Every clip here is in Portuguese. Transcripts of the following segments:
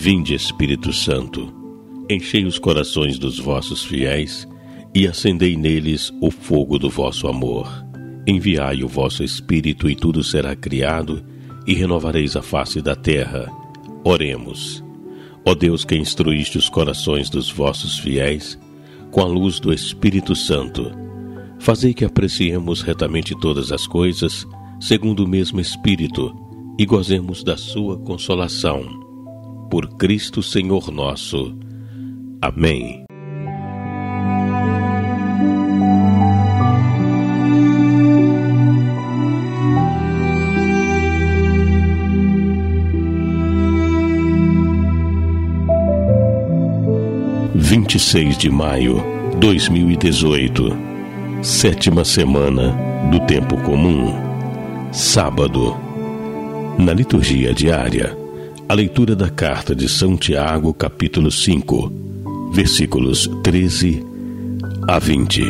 Vinde, Espírito Santo, enchei os corações dos vossos fiéis e acendei neles o fogo do vosso amor. Enviai o vosso Espírito e tudo será criado e renovareis a face da terra. Oremos. Ó Deus, que instruíste os corações dos vossos fiéis com a luz do Espírito Santo, fazei que apreciemos retamente todas as coisas segundo o mesmo Espírito e gozemos da sua consolação. Por Cristo Senhor nosso. Amém. (26 de maio, 2018) Sétima semana do Tempo Comum. Sábado. Na liturgia diária, a leitura da carta de São Tiago, capítulo 5, versículos 13 a 20.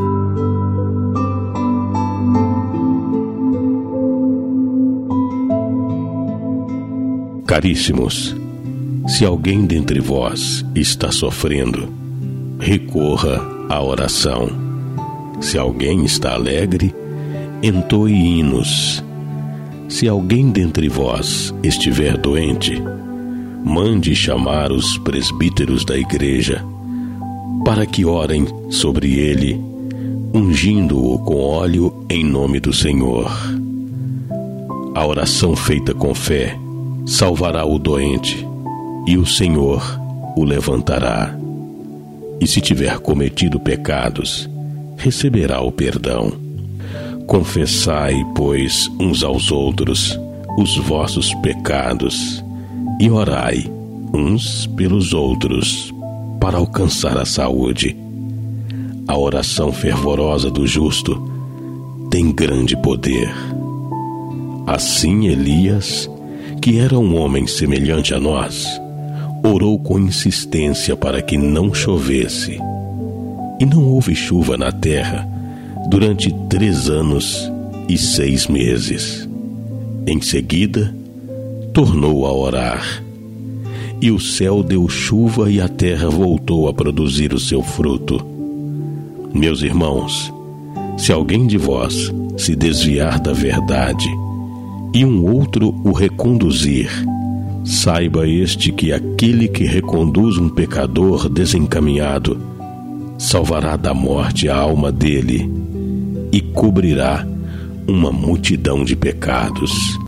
Caríssimos, se alguém dentre vós está sofrendo, recorra à oração. Se alguém está alegre, entoe hinos. Se alguém dentre vós estiver doente, mande chamar os presbíteros da igreja, para que orem sobre ele, ungindo-o com óleo em nome do Senhor. A oração feita com fé salvará o doente, e o Senhor o levantará. E se tiver cometido pecados, receberá o perdão. Confessai, pois, uns aos outros os vossos pecados e orai uns pelos outros para alcançar a saúde. A oração fervorosa do justo tem grande poder. Assim Elias, que era um homem semelhante a nós, orou com insistência para que não chovesse. E não houve chuva na terra durante 3 anos e 6 meses. Em seguida, tornou a orar, e o céu deu chuva e a terra voltou a produzir o seu fruto. Meus irmãos, se alguém de vós se desviar da verdade e um outro o reconduzir, saiba este que aquele que reconduz um pecador desencaminhado salvará da morte a alma dele e cobrirá uma multidão de pecados.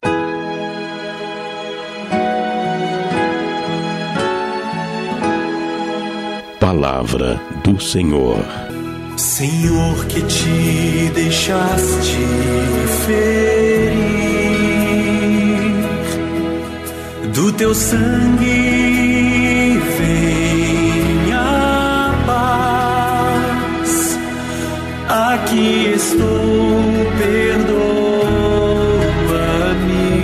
Palavra do Senhor. Senhor, que te deixaste ferir, do teu sangue vem a paz. Aqui estou, perdoa-me.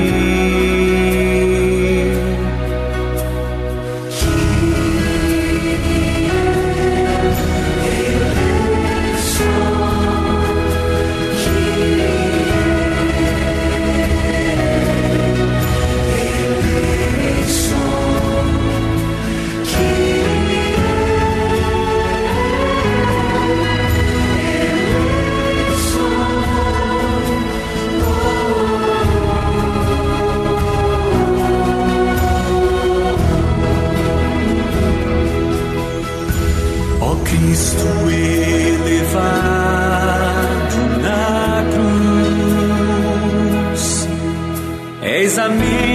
Cristo elevado na cruz, és a minha